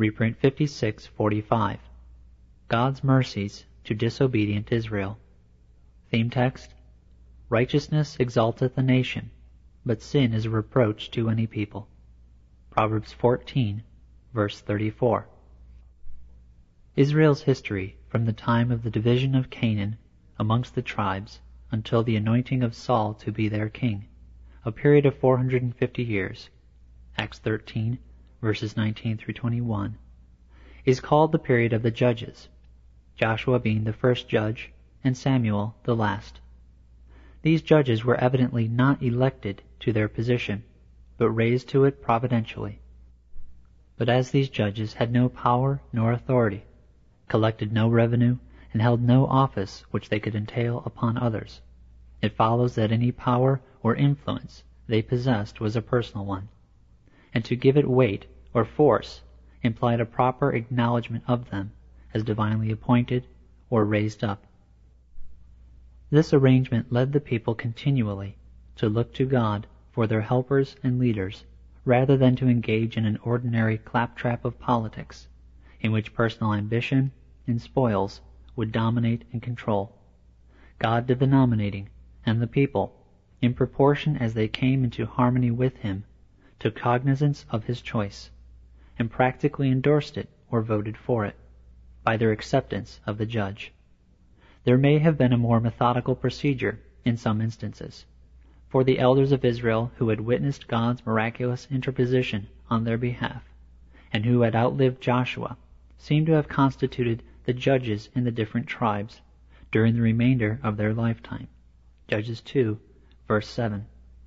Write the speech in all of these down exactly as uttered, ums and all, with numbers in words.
Reprint fifty-six forty-five. God's Mercies to Disobedient Israel. Theme text: Righteousness exalteth a nation, but sin is a reproach to any people. Proverbs fourteen, verse thirty-four. Israel's history from the time of the division of Canaan amongst the tribes until the anointing of Saul to be their king, a period of four hundred fifty years, Acts thirteen, verses nineteen through twenty-one, is called the period of the judges, Joshua being the first judge and Samuel the last. These judges were evidently not elected to their position, but raised to it providentially. But as these judges had no power nor authority, collected no revenue, and held no office which they could entail upon others, it follows that any power or influence they possessed was a personal one, and to give it weight or force implied a proper acknowledgment of them as divinely appointed or raised up. This arrangement led the people continually to look to God for their helpers and leaders, rather than to engage in an ordinary claptrap of politics, in which personal ambition and spoils would dominate and control. God did the nominating, and the people, in proportion as they came into harmony with Him, took cognizance of His choice, and practically endorsed it or voted for it, by their acceptance of the judge. There may have been a more methodical procedure in some instances, for the elders of Israel who had witnessed God's miraculous interposition on their behalf, and who had outlived Joshua, seem to have constituted the judges in the different tribes during the remainder of their lifetime. Judges two, verse seven.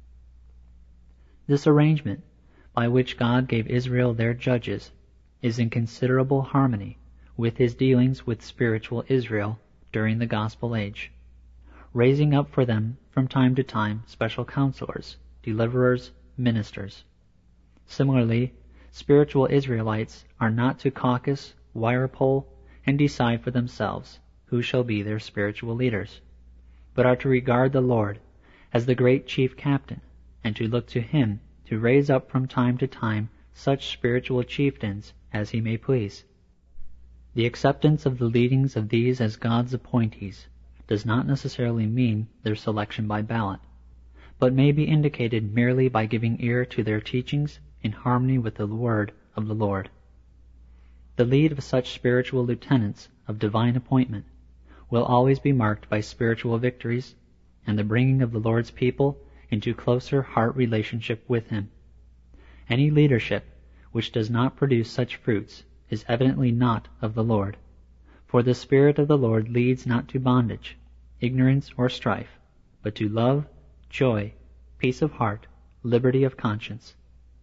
This arrangement, by which God gave Israel their judges, is in considerable harmony with His dealings with spiritual Israel during the gospel age, raising up for them from time to time special counselors, deliverers, ministers. Similarly, spiritual Israelites are not to caucus, wire poll, and decide for themselves who shall be their spiritual leaders, but are to regard the Lord as the great chief captain, and to look to Him to raise up from time to time such spiritual chieftains as He may please. The acceptance of the leadings of these as God's appointees does not necessarily mean their selection by ballot, but may be indicated merely by giving ear to their teachings in harmony with the word of the Lord. The lead of such spiritual lieutenants of divine appointment will always be marked by spiritual victories and the bringing of the Lord's people into closer heart relationship with Him. Any leadership which does not produce such fruits is evidently not of the Lord, for the Spirit of the Lord leads not to bondage, ignorance, or strife, but to love, joy, peace of heart, liberty of conscience.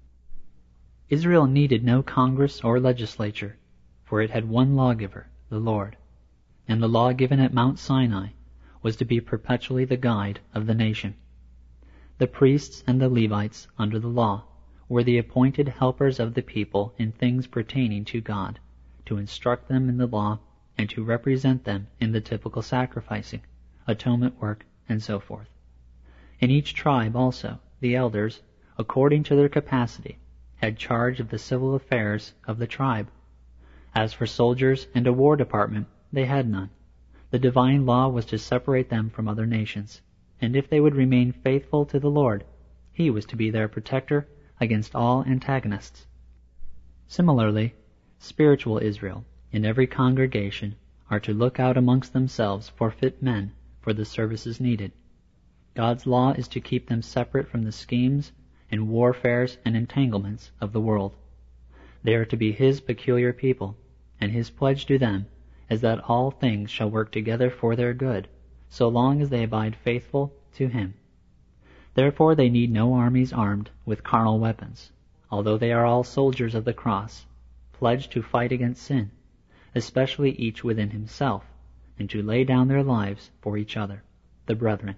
Israel needed no Congress or legislature, for it had one lawgiver, the Lord, and the law given at Mount Sinai was to be perpetually the guide of the nation. The priests and the Levites under the law were the appointed helpers of the people in things pertaining to God, to instruct them in the law and to represent them in the typical sacrificing, atonement work, and so forth. In each tribe also, the elders, according to their capacity, had charge of the civil affairs of the tribe. As for soldiers and a war department, they had none. The divine law was to separate them from other nations, and if they would remain faithful to the Lord, He was to be their protector against all antagonists. Similarly, spiritual Israel in every congregation are to look out amongst themselves for fit men for the services needed. God's law is to keep them separate from the schemes and warfares and entanglements of the world. They are to be His peculiar people, and His pledge to them is that all things shall work together for their good, so long as they abide faithful to Him. Therefore they need no armies armed with carnal weapons, although they are all soldiers of the cross, pledged to fight against sin, especially each within himself, and to lay down their lives for each other, the brethren.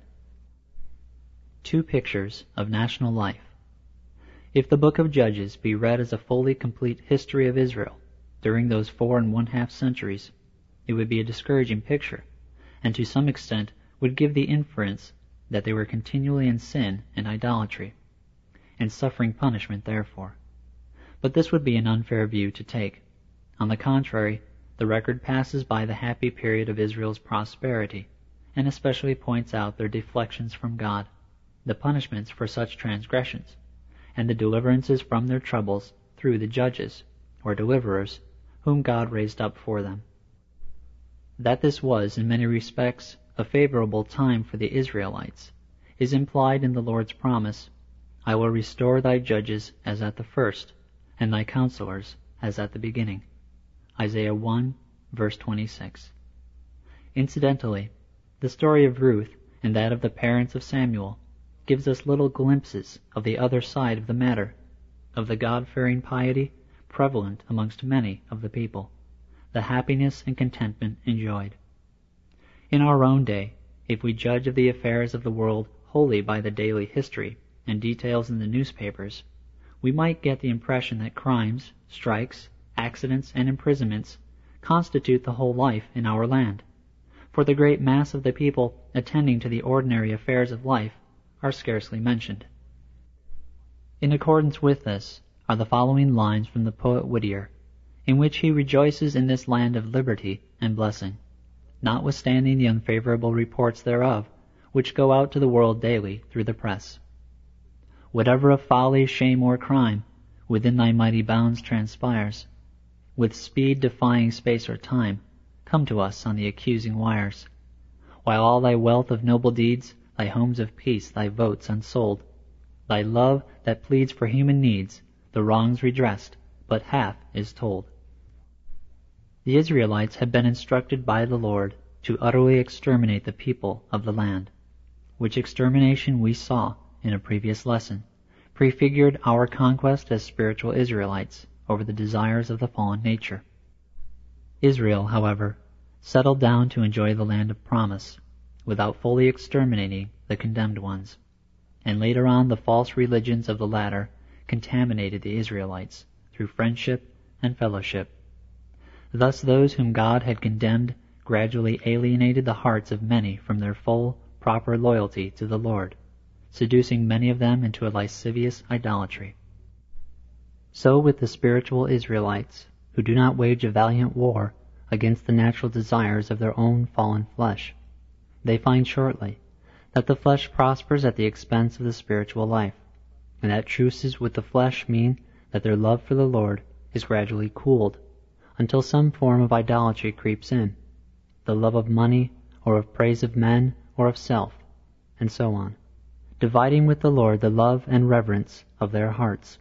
Two pictures of national life. If the book of Judges be read as a fully complete history of Israel during those four and one-half centuries, it would be a discouraging picture, and to some extent would give the inference that they were continually in sin and idolatry, and suffering punishment therefore. But this would be an unfair view to take, On the contrary, the record passes by the happy period of Israel's prosperity, and especially points out their deflections from God, the punishments for such transgressions, and the deliverances from their troubles through the judges, or deliverers, whom God raised up for them. That this was, in many respects, a favorable time for the Israelites is implied in the Lord's promise, "I will restore thy judges as at the first, and thy counselors as at the beginning." Isaiah one, verse twenty-six. Incidentally, the story of Ruth and that of the parents of Samuel gives us little glimpses of the other side of the matter, of the God-fearing piety prevalent amongst many of the people, the happiness and contentment enjoyed. In our own day, if we judge of the affairs of the world wholly by the daily history and details in the newspapers, we might get the impression that crimes, strikes, accidents, and imprisonments constitute the whole life in our land, for the great mass of the people attending to the ordinary affairs of life are scarcely mentioned. In accordance with this are the following lines from the poet Whittier, in which he rejoices in this land of liberty and blessing, notwithstanding the unfavorable reports thereof, which go out to the world daily through the press. Whatever of folly, shame, or crime within thy mighty bounds transpires, with speed defying space or time, come to us on the accusing wires. While all thy wealth of noble deeds, thy homes of peace, thy votes unsold, thy love that pleads for human needs, the wrongs redressed, but half is told. The Israelites had been instructed by the Lord to utterly exterminate the people of the land, which extermination we saw in a previous lesson, prefigured our conquest as spiritual Israelites over the desires of the fallen nature. Israel, however, settled down to enjoy the land of promise, without fully exterminating the condemned ones, and later on the false religions of the latter contaminated the Israelites through friendship and fellowship. Thus those whom God had condemned gradually alienated the hearts of many from their full, proper loyalty to the Lord, seducing many of them into a lascivious idolatry. So with the spiritual Israelites, who do not wage a valiant war against the natural desires of their own fallen flesh. They find shortly that the flesh prospers at the expense of the spiritual life, and that truces with the flesh mean that their love for the Lord is gradually cooled, until some form of idolatry creeps in, the love of money, or of praise of men, or of self, and so on, dividing with the Lord the love and reverence of their hearts.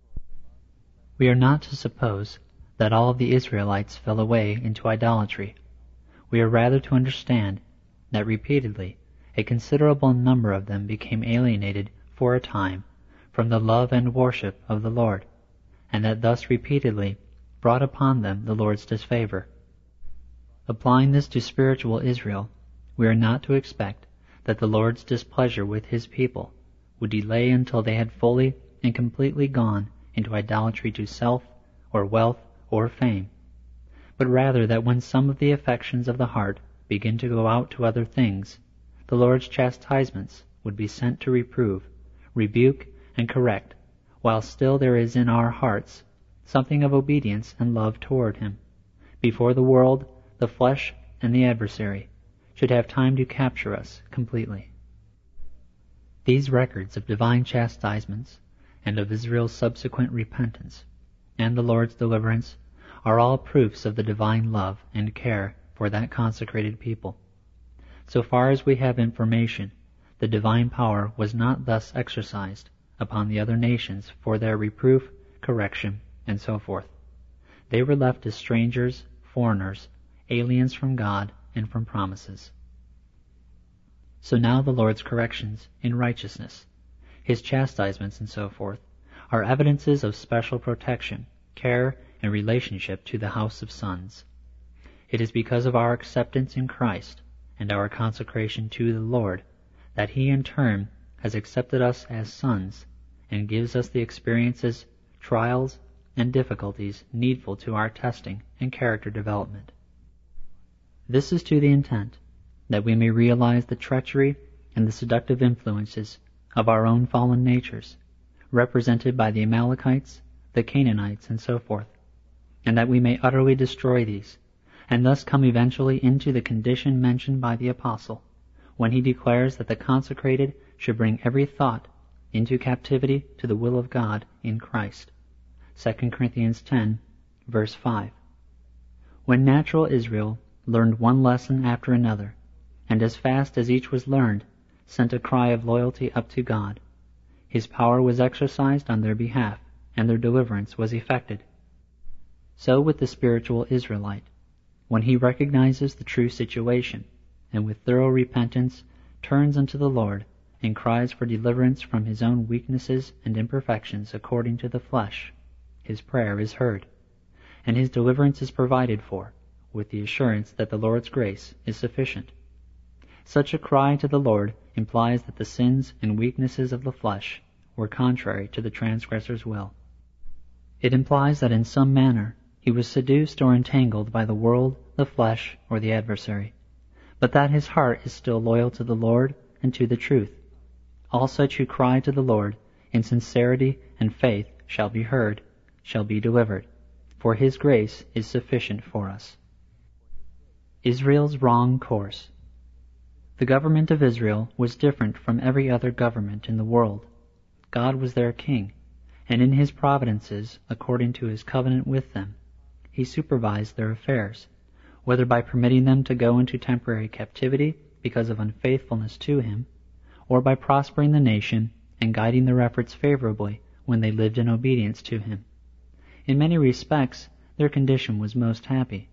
We are not to suppose that all of the Israelites fell away into idolatry. We are rather to understand that repeatedly a considerable number of them became alienated for a time from the love and worship of the Lord, and that thus repeatedly brought upon them the Lord's disfavor. Applying this to spiritual Israel, we are not to expect that the Lord's displeasure with his people would delay until they had fully and completely gone into idolatry to self, or wealth, or fame, but rather that when some of the affections of the heart begin to go out to other things, the Lord's chastisements would be sent to reprove, rebuke, and correct, while still there is in our hearts something of obedience and love toward him, before the world, the flesh, and the adversary should have time to capture us completely. These records of divine chastisements and of Israel's subsequent repentance and the Lord's deliverance are all proofs of the divine love and care for that consecrated people. So far as we have information, the divine power was not thus exercised upon the other nations for their reproof, correction, and so forth. They were left as strangers, foreigners, aliens from God and from promises. So now the Lord's corrections in righteousness, his chastisements and so forth, are evidences of special protection, care, and relationship to the house of sons. It is because of our acceptance in Christ and our consecration to the Lord that he in turn has accepted us as sons and gives us the experiences, trials, and difficulties needful to our testing and character development. This is to the intent that we may realize the treachery and the seductive influences of our own fallen natures, represented by the Amalekites, the Canaanites, and so forth, and that we may utterly destroy these, and thus come eventually into the condition mentioned by the Apostle, when he declares that the consecrated should bring every thought into captivity to the will of God in Christ. Second Corinthians ten, verse five. When natural Israel learned one lesson after another, and as fast as each was learned, sent a cry of loyalty up to God, his power was exercised on their behalf, and their deliverance was effected. So with the spiritual Israelite, when he recognizes the true situation, and with thorough repentance turns unto the Lord, and cries for deliverance from his own weaknesses and imperfections according to the flesh, his prayer is heard, and his deliverance is provided for, with the assurance that the Lord's grace is sufficient. Such a cry to the Lord implies that the sins and weaknesses of the flesh were contrary to the transgressor's will. It implies that in some manner he was seduced or entangled by the world, the flesh, or the adversary, but that his heart is still loyal to the Lord and to the truth. All such who cry to the Lord in sincerity and faith shall be heard, shall be delivered, for his grace is sufficient for us. Israel's wrong course. The government of Israel was different from every other government in the world. God was their king, and in his providences, according to his covenant with them, he supervised their affairs, whether by permitting them to go into temporary captivity because of unfaithfulness to him, or by prospering the nation and guiding their efforts favorably when they lived in obedience to him. In many respects, their condition was most happy.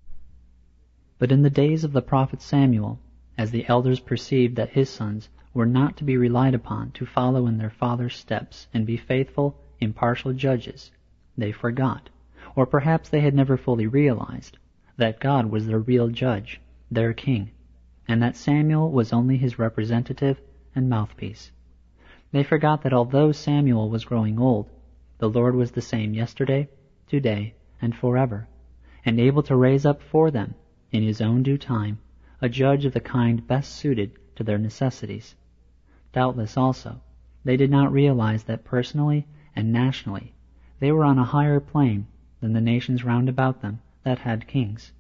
But in the days of the prophet Samuel, as the elders perceived that his sons were not to be relied upon to follow in their father's steps and be faithful, impartial judges, they forgot, or perhaps they had never fully realized, that God was their real judge, their king, and that Samuel was only his representative and mouthpiece. They forgot that although Samuel was growing old, the Lord was the same yesterday, today, and forever, and able to raise up for them, in his own due time, a judge of the kind best suited to their necessities. Doubtless also, they did not realize that personally and nationally they were on a higher plane than the nations round about them that had kings.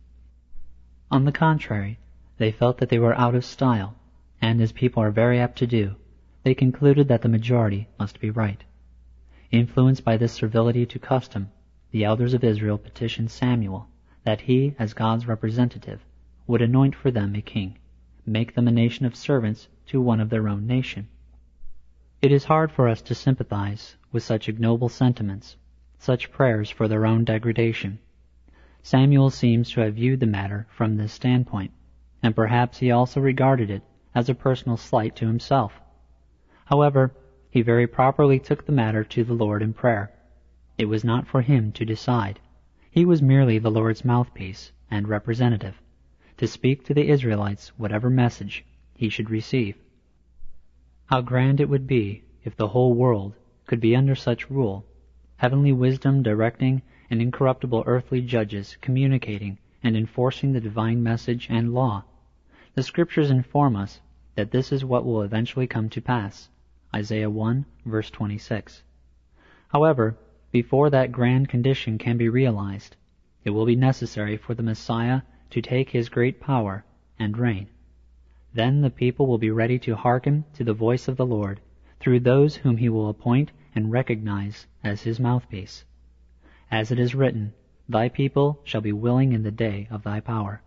On the contrary, they felt that they were out of style, and as people are very apt to do, they concluded that the majority must be right. Influenced by this servility to custom, the elders of Israel petitioned Samuel that he, as God's representative, would anoint for them a king, make them a nation of servants to one of their own nation. It is hard for us to sympathize with such ignoble sentiments, such prayers for their own degradation. Samuel seems to have viewed the matter from this standpoint, and perhaps he also regarded it as a personal slight to himself. However, he very properly took the matter to the Lord in prayer. It was not for him to decide. He was merely the Lord's mouthpiece and representative, to speak to the Israelites whatever message he should receive. How grand it would be if the whole world could be under such rule, heavenly wisdom directing and incorruptible earthly judges communicating and enforcing the divine message and law. The Scriptures inform us that this is what will eventually come to pass. Isaiah one, verse twenty-six. However, before that grand condition can be realized, it will be necessary for the Messiah to take his great power and reign. Then the people will be ready to hearken to the voice of the Lord through those whom he will appoint and recognize as his mouthpiece. As it is written, "Thy people shall be willing in the day of thy power."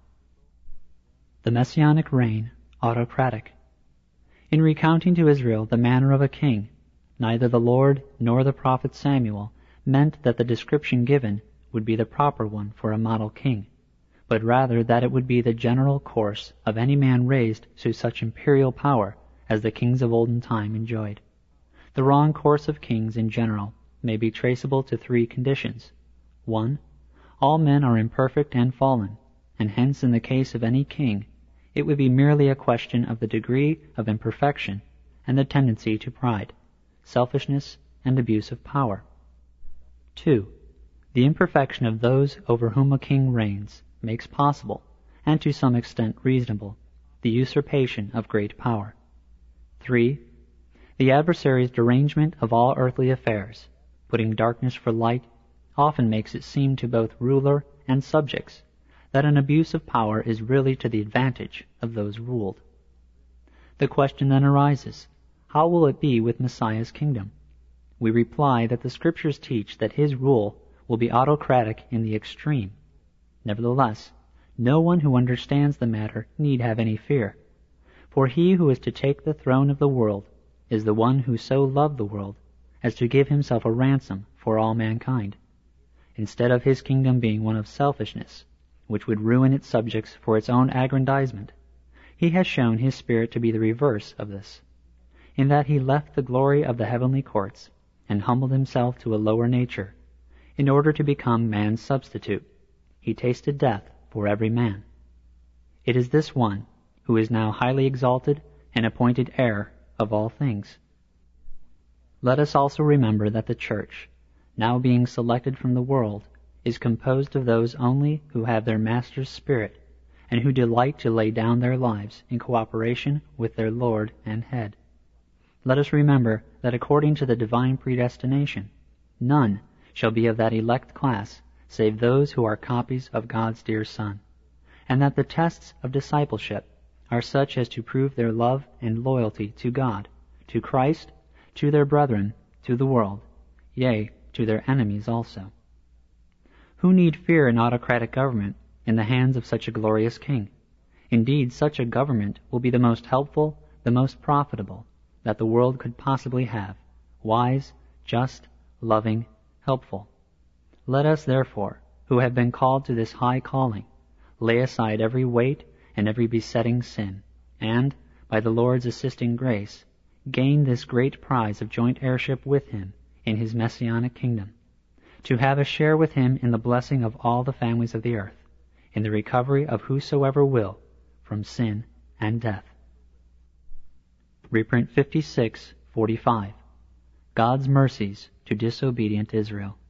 The Messianic reign, autocratic. In recounting to Israel the manner of a king, neither the Lord nor the prophet Samuel meant that the description given would be the proper one for a model king, but rather that it would be the general course of any man raised to such imperial power as the kings of olden time enjoyed. The wrong course of kings in general may be traceable to three conditions. One, all men are imperfect and fallen, and hence in the case of any king, it would be merely a question of the degree of imperfection and the tendency to pride, selfishness, and abuse of power. Two, the imperfection of those over whom a king reigns makes possible, and to some extent reasonable, the usurpation of great power. Three, the adversary's derangement of all earthly affairs, putting darkness for light often makes it seem to both ruler and subjects that an abuse of power is really to the advantage of those ruled. The question then arises, how will it be with Messiah's kingdom? We reply that the Scriptures teach that his rule will be autocratic in the extreme. Nevertheless, no one who understands the matter need have any fear, for he who is to take the throne of the world is the one who so loved the world as to give himself a ransom for all mankind. Instead of his kingdom being one of selfishness, which would ruin its subjects for its own aggrandizement, he has shown his Spirit to be the reverse of this, in that he left the glory of the heavenly courts and humbled himself to a lower nature, in order to become man's substitute. He tasted death for every man. It is this one who is now highly exalted and appointed heir of all things. Let us also remember that the Church, now being selected from the world, is composed of those only who have their Master's Spirit and who delight to lay down their lives in cooperation with their Lord and Head. Let us remember that according to the divine predestination, none shall be of that elect class save those who are copies of God's dear Son, and that the tests of discipleship are such as to prove their love and loyalty to God, to Christ, to their brethren, to the world, yea, to their enemies also. Who need fear an autocratic government in the hands of such a glorious King? Indeed, such a government will be the most helpful, the most profitable, that the world could possibly have, wise, just, loving, helpful. Let us, therefore, who have been called to this high calling, lay aside every weight and every besetting sin, and, by the Lord's assisting grace, gain this great prize of joint heirship with him in his messianic kingdom, to have a share with him in the blessing of all the families of the earth, in the recovery of whosoever will from sin and death. Reprint fifty-six forty-five. God's Mercies to Disobedient Israel.